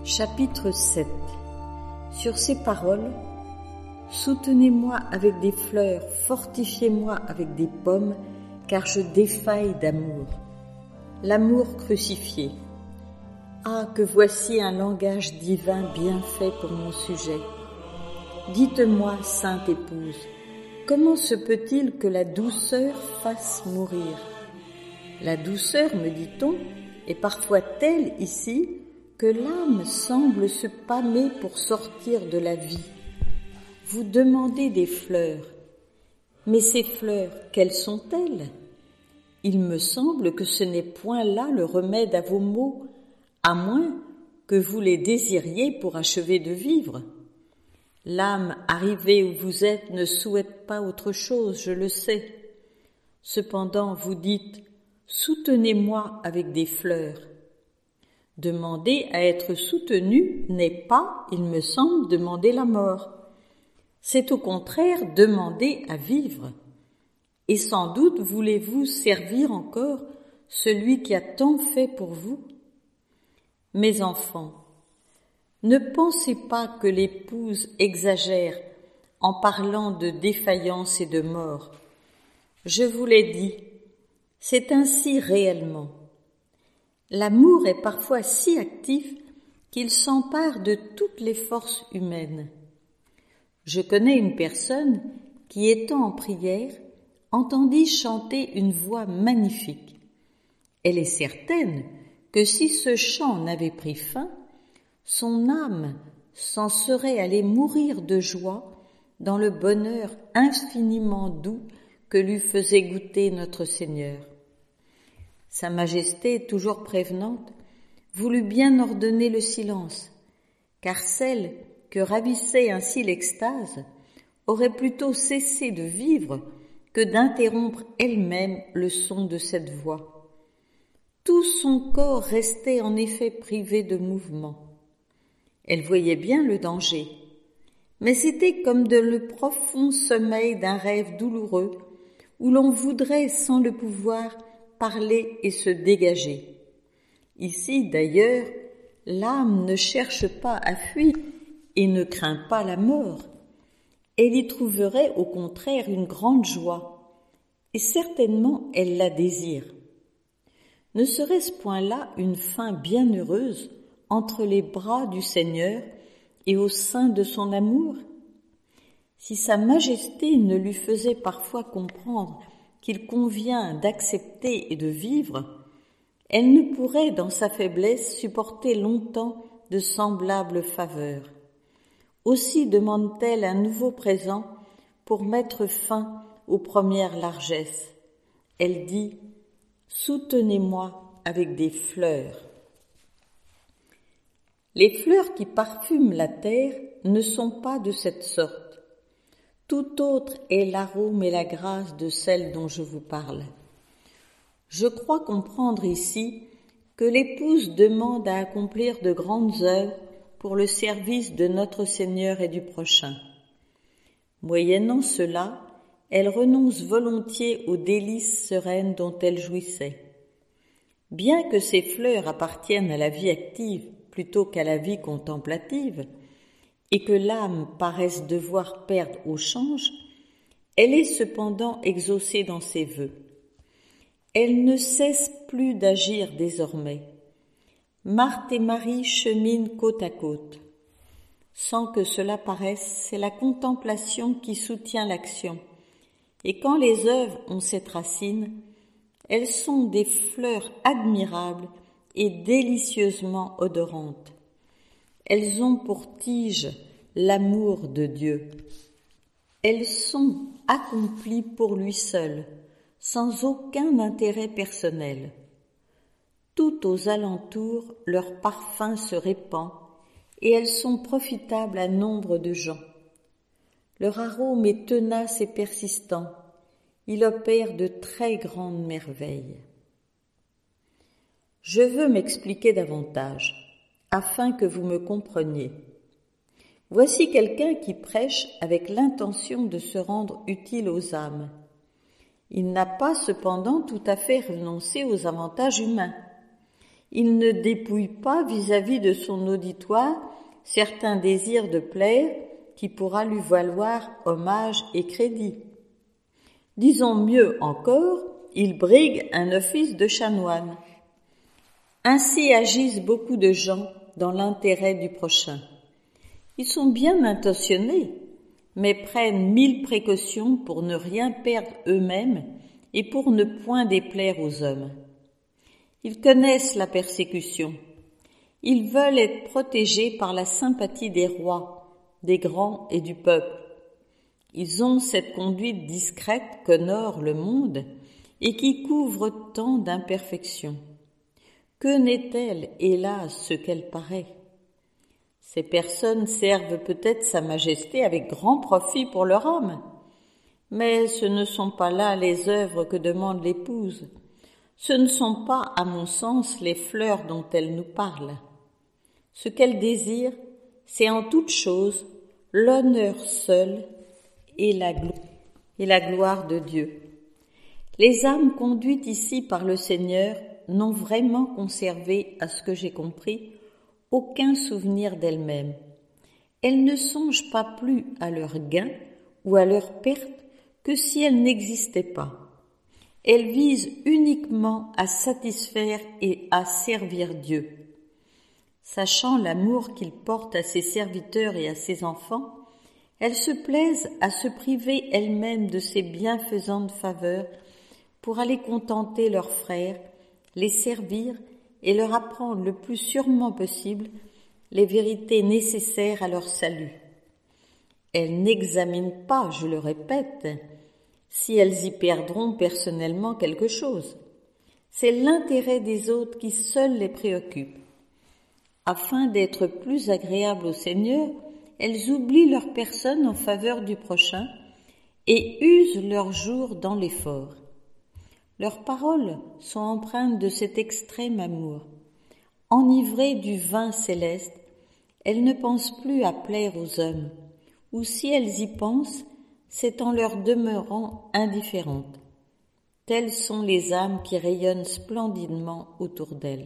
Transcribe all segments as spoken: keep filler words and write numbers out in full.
Chapitre sept. Sur ces paroles, soutenez-moi avec des fleurs, fortifiez-moi avec des pommes, car je défaille d'amour. L'amour crucifié. Ah, que voici un langage divin bien fait pour mon sujet. Dites-moi, sainte épouse, comment se peut-il que la douceur fasse mourir? La douceur, me dit-on, est parfois telle ici que l'âme semble se pâmer pour sortir de la vie. Vous demandez des fleurs, mais ces fleurs, quelles sont-elles? Il me semble que ce n'est point là le remède à vos maux, à moins que vous les désiriez pour achever de vivre. L'âme arrivée où vous êtes ne souhaite pas autre chose, je le sais. Cependant, vous dites « Soutenez-moi avec des fleurs ». Demander à être soutenu n'est pas, il me semble, demander la mort. C'est au contraire demander à vivre. Et sans doute voulez-vous servir encore celui qui a tant fait pour vous. Mes enfants, ne pensez pas que l'épouse exagère en parlant de défaillance et de mort. Je vous l'ai dit, c'est ainsi réellement. L'amour est parfois si actif qu'il s'empare de toutes les forces humaines. Je connais une personne qui, étant en prière, entendit chanter une voix magnifique. Elle est certaine que si ce chant n'avait pris fin, son âme s'en serait allée mourir de joie dans le bonheur infiniment doux que lui faisait goûter notre Seigneur. Sa Majesté, toujours prévenante, voulut bien ordonner le silence, car celle que ravissait ainsi l'extase aurait plutôt cessé de vivre que d'interrompre elle-même le son de cette voix. Tout son corps restait en effet privé de mouvement. Elle voyait bien le danger, mais c'était comme de le profond sommeil d'un rêve douloureux où l'on voudrait, sans le pouvoir, parler et se dégager. Ici, d'ailleurs, l'âme ne cherche pas à fuir et ne craint pas la mort. Elle y trouverait au contraire une grande joie, et certainement elle la désire. Ne serait-ce point là une fin bienheureuse entre les bras du Seigneur et au sein de son amour? Si Sa Majesté ne lui faisait parfois comprendre qu'il convient d'accepter et de vivre, elle ne pourrait, dans sa faiblesse, supporter longtemps de semblables faveurs. Aussi demande-t-elle un nouveau présent pour mettre fin aux premières largesses. Elle dit « Soutenez-moi avec des fleurs ». Les fleurs qui parfument la terre ne sont pas de cette sorte. Tout autre est l'arôme et la grâce de celle dont je vous parle. Je crois comprendre ici que l'épouse demande à accomplir de grandes œuvres pour le service de notre Seigneur et du prochain. Moyennant cela, elle renonce volontiers aux délices sereines dont elle jouissait. Bien que ces fleurs appartiennent à la vie active plutôt qu'à la vie contemplative, et que l'âme paraisse devoir perdre au change, elle est cependant exaucée dans ses vœux. Elle ne cesse plus d'agir désormais. Marthe et Marie cheminent côte à côte. Sans que cela paraisse, c'est la contemplation qui soutient l'action. Et quand les œuvres ont cette racine, elles sont des fleurs admirables et délicieusement odorantes. Elles ont pour tige l'amour de Dieu. Elles sont accomplies pour lui seul, sans aucun intérêt personnel. Tout aux alentours, leur parfum se répand et elles sont profitables à nombre de gens. Leur arôme est tenace et persistant. Il opère de très grandes merveilles. Je veux m'expliquer davantage, afin que vous me compreniez. Voici quelqu'un qui prêche avec l'intention de se rendre utile aux âmes. Il n'a pas cependant tout à fait renoncé aux avantages humains. Il ne dépouille pas vis-à-vis de son auditoire certains désirs de plaire qui pourra lui valoir hommage et crédit. Disons mieux encore, il brigue un office de chanoine. Ainsi agissent beaucoup de gens dans l'intérêt du prochain. Ils sont bien intentionnés, mais prennent mille précautions pour ne rien perdre eux-mêmes et pour ne point déplaire aux hommes. Ils connaissent la persécution. Ils veulent être protégés par la sympathie des rois, des grands et du peuple. Ils ont cette conduite discrète qu'honore le monde et qui couvre tant d'imperfections. Que n'est-elle, hélas, ce qu'elle paraît? Ces personnes servent peut-être Sa Majesté avec grand profit pour leur âme, mais ce ne sont pas là les œuvres que demande l'épouse. Ce ne sont pas, à mon sens, les fleurs dont elle nous parle. Ce qu'elle désire, c'est en toute chose l'honneur seul et la, glo- et la gloire de Dieu. Les âmes conduites ici par le Seigneur n'ont vraiment conservé, à ce que j'ai compris, aucun souvenir d'elles-mêmes. Elles ne songent pas plus à leur gain ou à leur perte que si elles n'existaient pas. Elles visent uniquement à satisfaire et à servir Dieu. Sachant l'amour qu'il porte à ses serviteurs et à ses enfants, elles se plaisent à se priver elles-mêmes de ces bienfaisantes faveurs pour aller contenter leurs frères, les servir et leur apprendre le plus sûrement possible les vérités nécessaires à leur salut. Elles n'examinent pas, je le répète, si elles y perdront personnellement quelque chose. C'est l'intérêt des autres qui seul les préoccupe. Afin d'être plus agréables au Seigneur, elles oublient leur personne en faveur du prochain et usent leurs jours dans l'effort. Leurs paroles sont empreintes de cet extrême amour. Enivrées du vin céleste, elles ne pensent plus à plaire aux hommes, ou si elles y pensent, c'est en leur demeurant indifférentes. Telles sont les âmes qui rayonnent splendidement autour d'elles.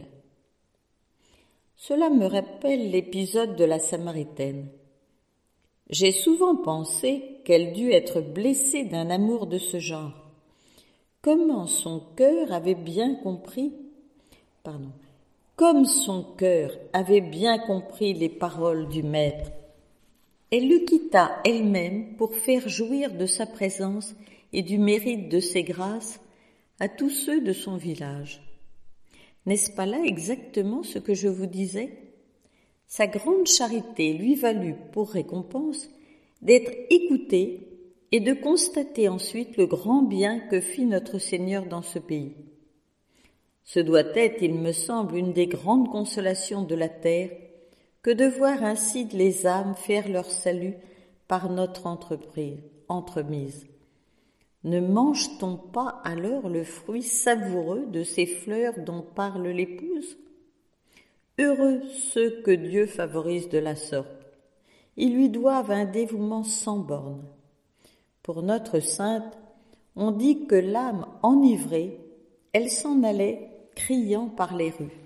Cela me rappelle l'épisode de la Samaritaine. J'ai souvent pensé qu'elle dut être blessée d'un amour de ce genre. Comment son cœur avait bien compris, pardon, comme son cœur avait bien compris les paroles du Maître, elle le quitta elle-même pour faire jouir de sa présence et du mérite de ses grâces à tous ceux de son village. N'est-ce pas là exactement ce que je vous disais? Sa grande charité lui valut pour récompense d'être écoutée et de constater ensuite le grand bien que fit notre Seigneur dans ce pays. Ce doit être, il me semble, une des grandes consolations de la terre que de voir ainsi les âmes faire leur salut par notre entreprise, entremise. Ne mange-t-on pas alors le fruit savoureux de ces fleurs dont parle l'épouse? Heureux ceux que Dieu favorise de la sorte. Ils lui doivent un dévouement sans borne. Pour notre sainte, on dit que l'âme enivrée, elle s'en allait criant par les rues.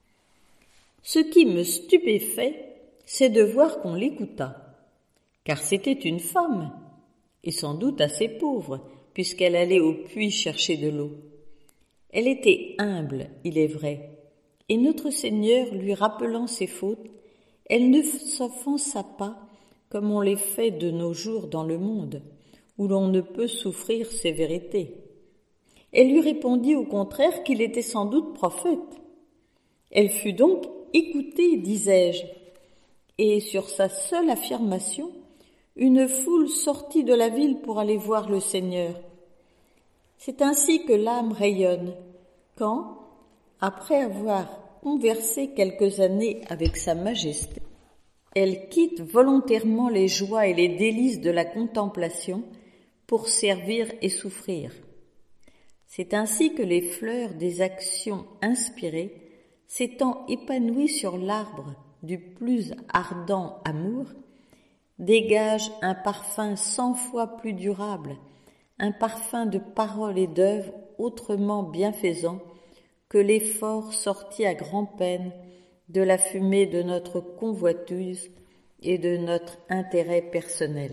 Ce qui me stupéfait, c'est de voir qu'on l'écouta, car c'était une femme, et sans doute assez pauvre, puisqu'elle allait au puits chercher de l'eau. Elle était humble, il est vrai, et notre Seigneur, lui rappelant ses fautes, elle ne s'offensa pas comme on les fait de nos jours dans le monde, où l'on ne peut souffrir sévérité. Elle lui répondit au contraire qu'il était sans doute prophète. Elle fut donc écoutée, disais-je, et sur sa seule affirmation, une foule sortit de la ville pour aller voir le Seigneur. C'est ainsi que l'âme rayonne, quand, après avoir conversé quelques années avec Sa Majesté, elle quitte volontairement les joies et les délices de la contemplation pour servir et souffrir. C'est ainsi que les fleurs des actions inspirées, s'étant épanouies sur l'arbre du plus ardent amour, dégagent un parfum cent fois plus durable, un parfum de paroles et d'œuvres autrement bienfaisants que l'effort sortit à grand-peine de la fumée de notre convoitise et de notre intérêt personnel.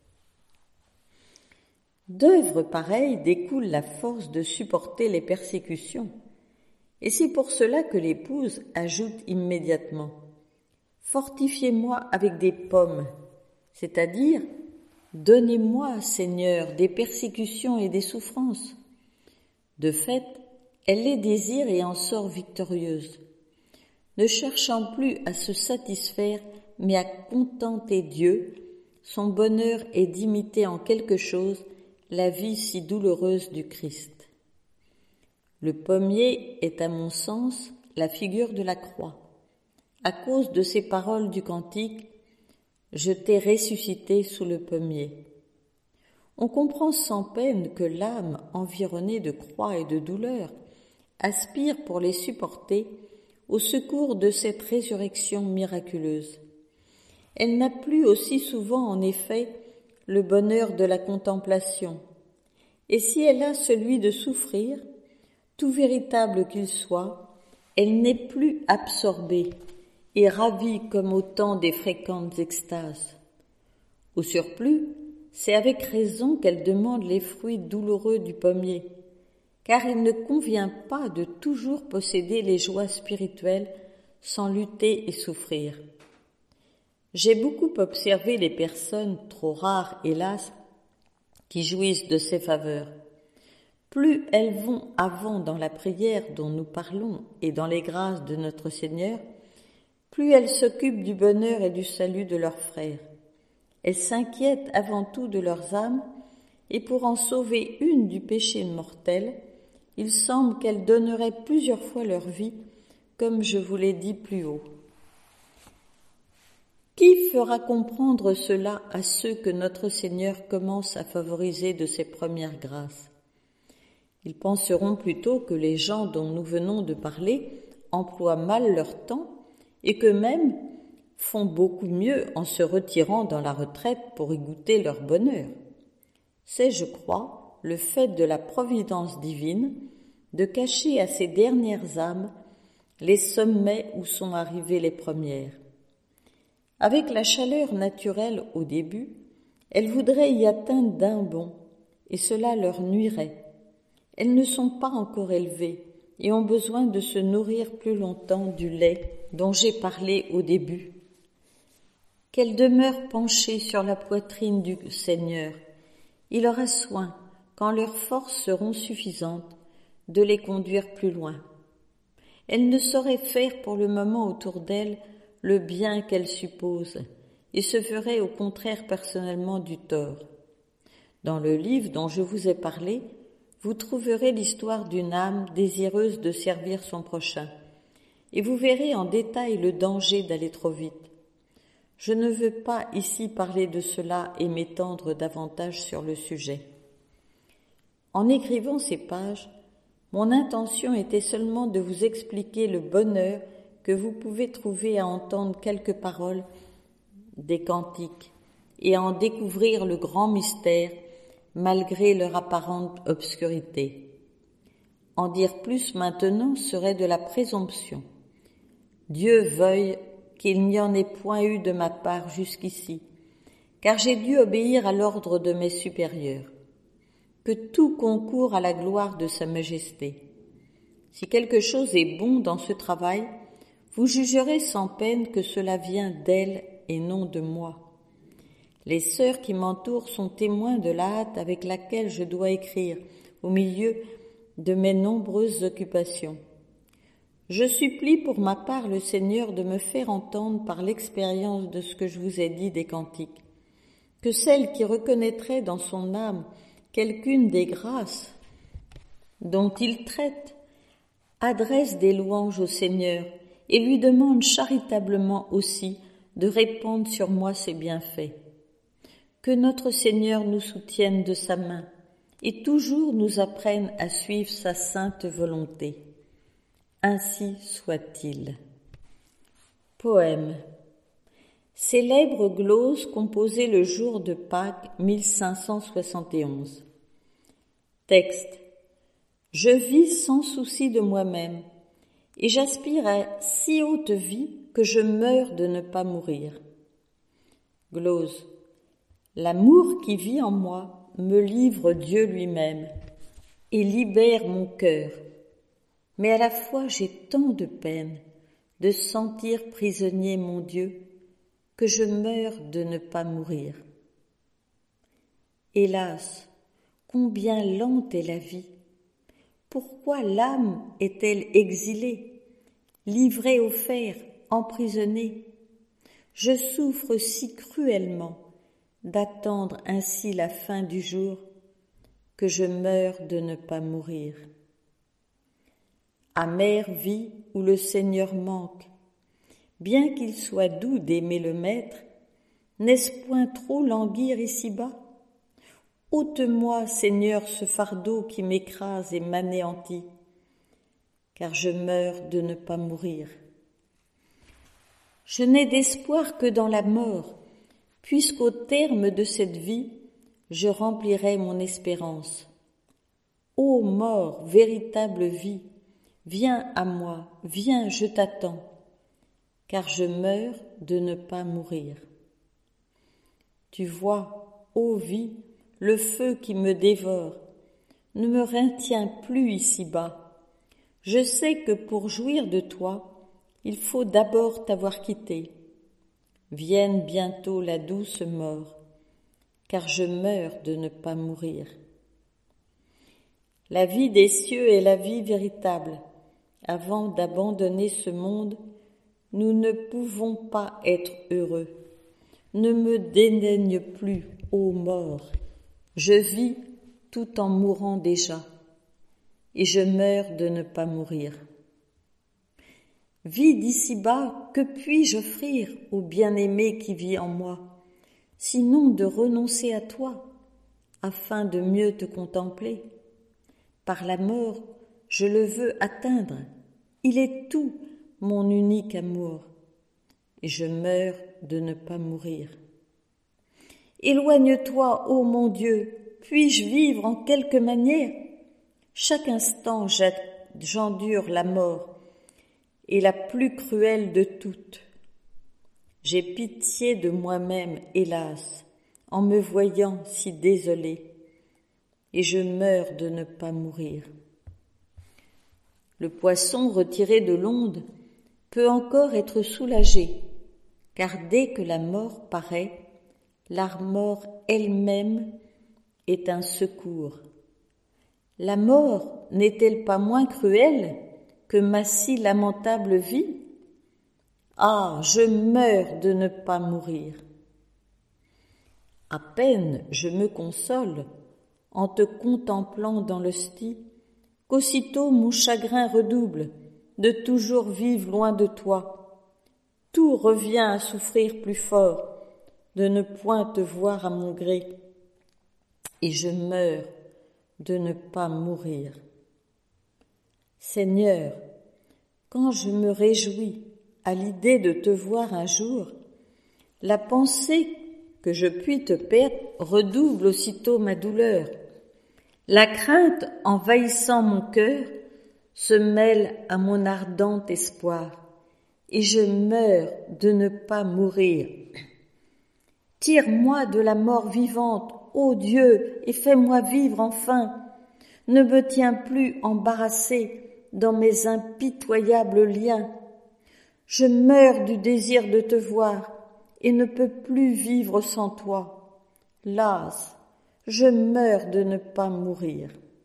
D'œuvres pareilles découle la force de supporter les persécutions, et c'est pour cela que l'épouse ajoute immédiatement « Fortifiez-moi avec des pommes », c'est-à-dire « Donnez-moi, Seigneur, des persécutions et des souffrances ». De fait, elle les désire et en sort victorieuse, ne cherchant plus à se satisfaire mais à contenter Dieu. Son bonheur est d'imiter en quelque chose la vie si douloureuse du Christ. Le pommier est à mon sens la figure de la croix. À cause de ces paroles du cantique, je t'ai ressuscité sous le pommier. On comprend sans peine que l'âme environnée de croix et de douleurs aspire pour les supporter au secours de cette résurrection miraculeuse. Elle n'a plus aussi souvent en effet le bonheur de la contemplation, et si elle a celui de souffrir, tout véritable qu'il soit, elle n'est plus absorbée et ravie comme au temps des fréquentes extases. Au surplus, c'est avec raison qu'elle demande les fruits douloureux du pommier, car il ne convient pas de toujours posséder les joies spirituelles sans lutter et souffrir. J'ai beaucoup observé les personnes, trop rares hélas, qui jouissent de ces faveurs. Plus elles vont avant dans la prière dont nous parlons et dans les grâces de notre Seigneur, plus elles s'occupent du bonheur et du salut de leurs frères. Elles s'inquiètent avant tout de leurs âmes, et pour en sauver une du péché mortel, il semble qu'elles donneraient plusieurs fois leur vie, comme je vous l'ai dit plus haut. Qui fera comprendre cela à ceux que notre Seigneur commence à favoriser de ses premières grâces? Ils penseront plutôt que les gens dont nous venons de parler emploient mal leur temps et qu'eux-mêmes font beaucoup mieux en se retirant dans la retraite pour y goûter leur bonheur. C'est, je crois, le fait de la providence divine de cacher à ces dernières âmes les sommets où sont arrivées les premières. Avec la chaleur naturelle au début, elles voudraient y atteindre d'un bond, et cela leur nuirait. Elles ne sont pas encore élevées et ont besoin de se nourrir plus longtemps du lait dont j'ai parlé au début. Qu'elles demeurent penchées sur la poitrine du Seigneur. Il aura soin, quand leurs forces seront suffisantes, de les conduire plus loin. Elles ne sauraient faire pour le moment autour d'elles le bien qu'elles supposent, et se feraient au contraire personnellement du tort. Dans le livre dont je vous ai parlé, vous trouverez l'histoire d'une âme désireuse de servir son prochain, et vous verrez en détail le danger d'aller trop vite. Je ne veux pas ici parler de cela et m'étendre davantage sur le sujet. En écrivant ces pages, mon intention était seulement de vous expliquer le bonheur que vous pouvez trouver à entendre quelques paroles des cantiques et à en découvrir le grand mystère malgré leur apparente obscurité. En dire plus maintenant serait de la présomption. Dieu veuille qu'il n'y en ait point eu de ma part jusqu'ici, car j'ai dû obéir à l'ordre de mes supérieurs. Que tout concourt à la gloire de Sa Majesté. Si quelque chose est bon dans ce travail, vous jugerez sans peine que cela vient d'elle et non de moi. Les sœurs qui m'entourent sont témoins de la hâte avec laquelle je dois écrire au milieu de mes nombreuses occupations. Je supplie pour ma part le Seigneur de me faire entendre par l'expérience de ce que je vous ai dit des cantiques, que celle qui reconnaîtrait dans son âme quelqu'une des grâces dont il traite adresse des louanges au Seigneur et lui demande charitablement aussi de répandre sur moi ses bienfaits. Que notre Seigneur nous soutienne de sa main et toujours nous apprenne à suivre sa sainte volonté. Ainsi soit-il. Poème. Célèbre glose composée le jour de Pâques mille cinq cent soixante et onze. Texte. Je vis sans souci de moi-même, et j'aspire à si haute vie que je meurs de ne pas mourir. Glose. L'amour qui vit en moi me livre Dieu lui-même et libère mon cœur. Mais à la fois j'ai tant de peine de sentir prisonnier mon Dieu que je meurs de ne pas mourir. Hélas, combien lente est la vie! Pourquoi l'âme est-elle exilée, livrée au fer, emprisonnée? Je souffre si cruellement d'attendre ainsi la fin du jour que je meurs de ne pas mourir. Amère vie où le Seigneur manque, bien qu'il soit doux d'aimer le Maître, n'est-ce point trop languir ici-bas? Ôte-moi, Seigneur, ce fardeau qui m'écrase et m'anéantit, car je meurs de ne pas mourir. Je n'ai d'espoir que dans la mort, puisqu'au terme de cette vie, je remplirai mon espérance. Ô mort, véritable vie, viens à moi, viens, je t'attends, car je meurs de ne pas mourir. Tu vois, ô vie, le feu qui me dévore, ne me retient plus ici-bas. Je sais que pour jouir de toi, il faut d'abord t'avoir quitté. Vienne bientôt la douce mort, car je meurs de ne pas mourir. La vie des cieux est la vie véritable. Avant d'abandonner ce monde, nous ne pouvons pas être heureux. Ne me dédaigne plus, ô mort. Je vis tout en mourant déjà, et je meurs de ne pas mourir. Vie d'ici-bas, que puis-je offrir au bien-aimé qui vit en moi, sinon de renoncer à toi, afin de mieux te contempler? Par la mort, je le veux atteindre, il est tout mon unique amour, et je meurs de ne pas mourir. Éloigne-toi, ô mon Dieu, puis-je vivre en quelque manière? Chaque instant j'endure la mort, et la plus cruelle de toutes. J'ai pitié de moi-même, hélas, en me voyant si désolée, et je meurs de ne pas mourir. Le poisson retiré de l'onde peut encore être soulagé, car dès que la mort paraît, la mort elle-même est un secours. La mort n'est-elle pas moins cruelle que ma si lamentable vie? Ah, je meurs de ne pas mourir. À peine je me console en te contemplant dans l'hostie, qu'aussitôt mon chagrin redouble de toujours vivre loin de toi. Tout revient à souffrir plus fort de ne point te voir à mon gré, et je meurs de ne pas mourir. Seigneur, quand je me réjouis à l'idée de te voir un jour, la pensée que je puis te perdre redouble aussitôt ma douleur. La crainte envahissant mon cœur se mêle à mon ardent espoir, et je meurs de ne pas mourir. Tire-moi de la mort vivante, ô Dieu, et fais-moi vivre enfin. Ne me tiens plus embarrassé dans mes impitoyables liens. Je meurs du désir de te voir et ne peux plus vivre sans toi. Las, je meurs de ne pas mourir.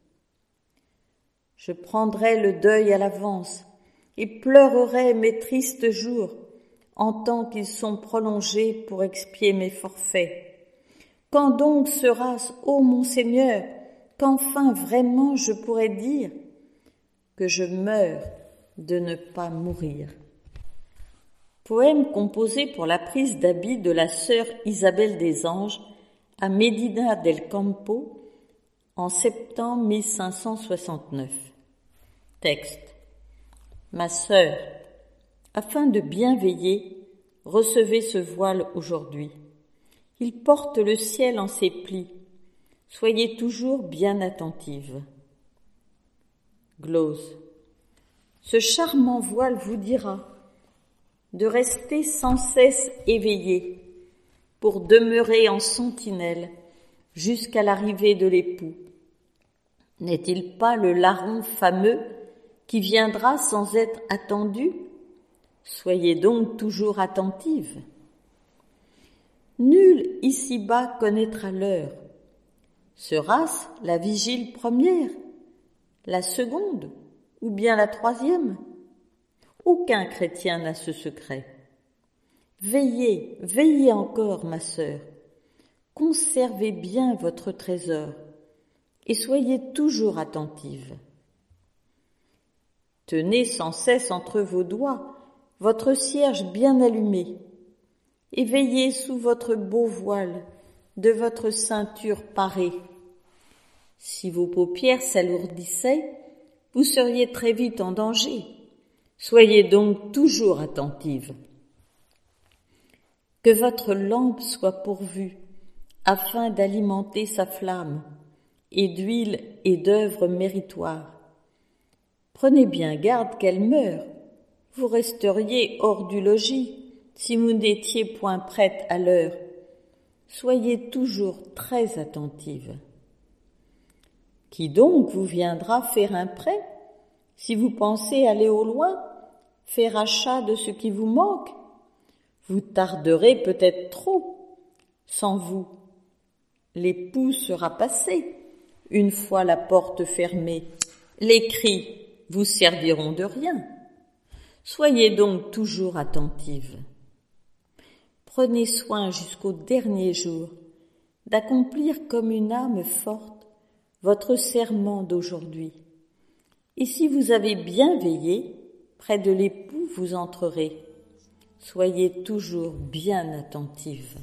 Je prendrai le deuil à l'avance et pleurerai mes tristes jours en tant qu'ils sont prolongés pour expier mes forfaits. Quand donc sera-ce, ô mon Seigneur, qu'enfin vraiment je pourrai dire que je meurs de ne pas mourir? Poème composé pour la prise d'habit de la sœur Isabelle des Anges à Medina del Campo en septembre mille cinq cent soixante-neuf. Texte. Ma sœur, afin de bien veiller, recevez ce voile aujourd'hui. Il porte le ciel en ses plis. Soyez toujours bien attentive. Glose. Ce charmant voile vous dira de rester sans cesse éveillé pour demeurer en sentinelle jusqu'à l'arrivée de l'époux. N'est-il pas le larron fameux qui viendra sans être attendu? Soyez donc toujours attentive. Nul ici-bas connaîtra l'heure. Sera-ce la vigile première, la seconde ou bien la troisième? Aucun chrétien n'a ce secret. Veillez, veillez encore, ma sœur. Conservez bien votre trésor et soyez toujours attentive. Tenez sans cesse entre vos doigts votre cierge bien allumé et veillez sous votre beau voile de votre ceinture parée. Si vos paupières s'alourdissaient, vous seriez très vite en danger. Soyez donc toujours attentive. Que votre lampe soit pourvue afin d'alimenter sa flamme et d'huile et d'œuvres méritoires. Prenez bien garde qu'elle meure. Vous resteriez hors du logis si vous n'étiez point prête à l'heure. Soyez toujours très attentive. Qui donc vous viendra faire un prêt si vous pensez aller au loin, faire achat de ce qui vous manque? Vous tarderez peut-être trop. Sans vous, l'époux sera passé. Une fois la porte fermée, les cris vous serviront de rien. Soyez donc toujours attentive. Prenez soin jusqu'au dernier jour d'accomplir comme une âme forte votre serment d'aujourd'hui. Et si vous avez bien veillé, près de l'époux vous entrerez. Soyez toujours bien attentive.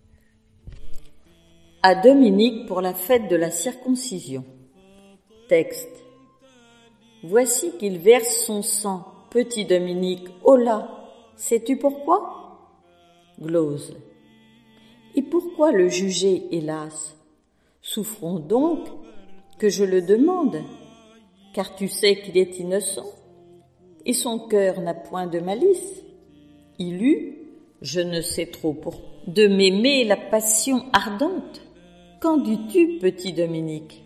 À Dominique pour la fête de la circoncision. Texte. Voici qu'il verse son sang, petit Dominique. Oh là, sais-tu pourquoi? Glose. Et pourquoi le juger, hélas? Souffrons donc que je le demande, car tu sais qu'il est innocent, et son cœur n'a point de malice. Il eut, je ne sais trop pour, de m'aimer la passion ardente. Qu'en dis-tu, petit Dominique?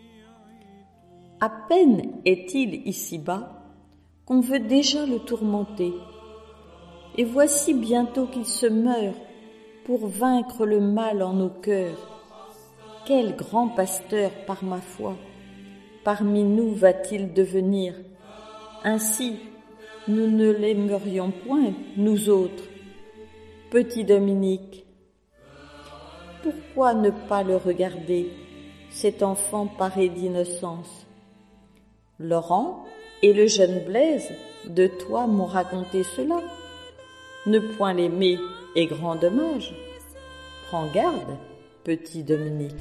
À peine est-il ici-bas qu'on veut déjà le tourmenter. Et voici bientôt qu'il se meurt pour vaincre le mal en nos cœurs. Quel grand pasteur, par ma foi, parmi nous va-t-il devenir? Ainsi, nous ne l'aimerions point, nous autres. Petit Dominique, pourquoi ne pas le regarder, cet enfant paré d'innocence? Laurent et le jeune Blaise de toi m'ont raconté cela. Ne point l'aimer est grand dommage. Prends garde, petit Dominique.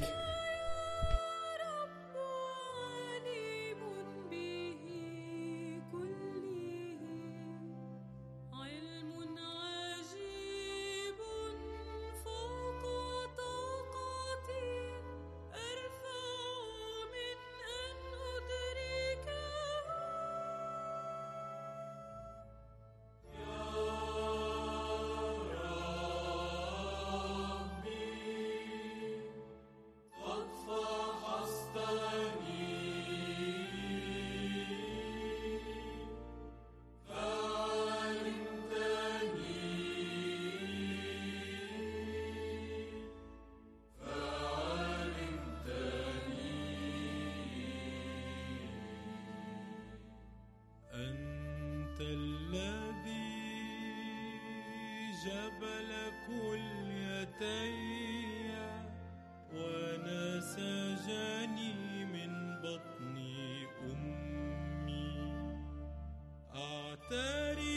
جبل كليتي ونسجني من بطن أمي أعترف